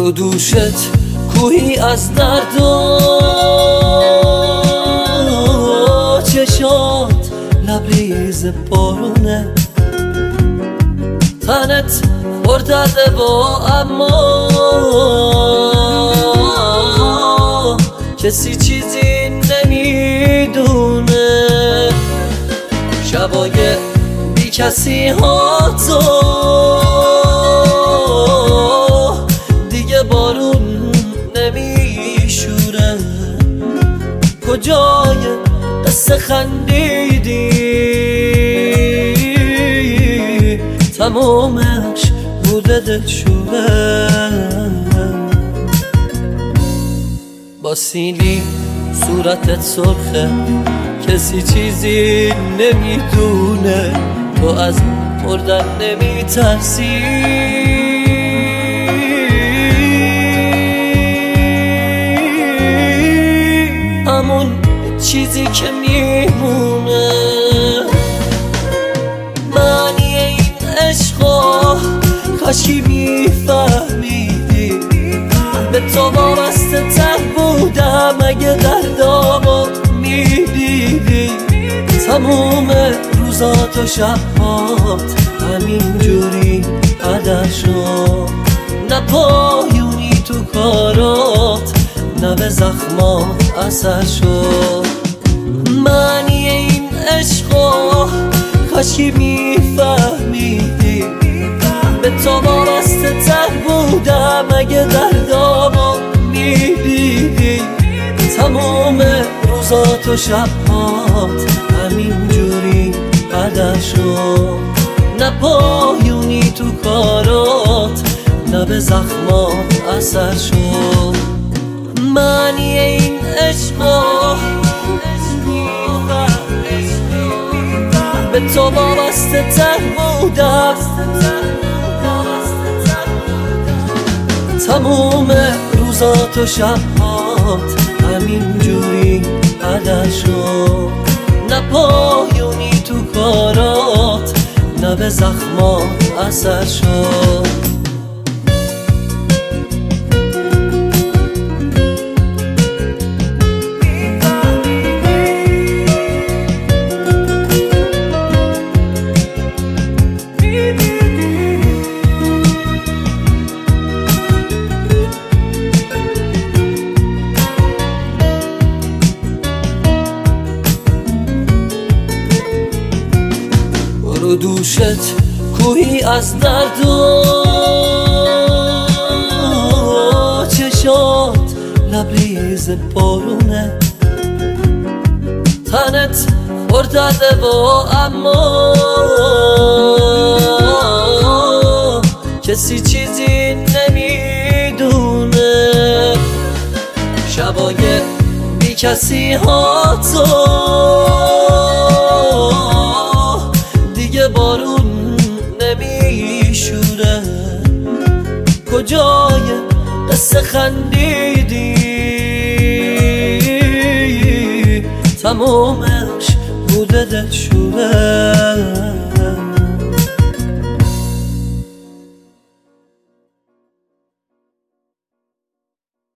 رو دوشت کوهی از درد و چشات لبریز بارونه، تنت پردرده و اما کسی چیزی نمیدونه. شبای بی کسی ها تو دیگه بارون نمیشوره، کجای قصه خندیدی تمامش بوده دلشوره. با سیلی صورتت سرخه، کسی چیزی نمیدونه، تو از مردن نمیترسی. همون چیزی که میمونه معنی این عشقا، کاشکی میفهمیدی به تو وابسته تر بودم اگه دردامو میدیدی. تموم روزات و شبات همین جوری هدر شد، نه پایونی تو کارات نه به زخمات اثر شد. معنی این عشقا کاشکی میفهمیدی به تو وابسته تر بودم اگه دردامو میدیدی. تمام روزات و شبات همین جوری هدر شد، نه پایونی تو کارات نه به زخمات اثر شد. معنی این عشقا به تو وابسته تر بودم، تموم روزات و شبات همین جوری هدر شد، نه پایونی تو کارات نه به زخمات اثر شد. رو دوشت کوهی از درد و چشات لبریز بارونه، تنت پردرده و اما کسی چیزی نمیدونه. شبای بی کسی ها تو بارون نمیشوره، کجای قصه خندیدی تمامش بوده دلشوره.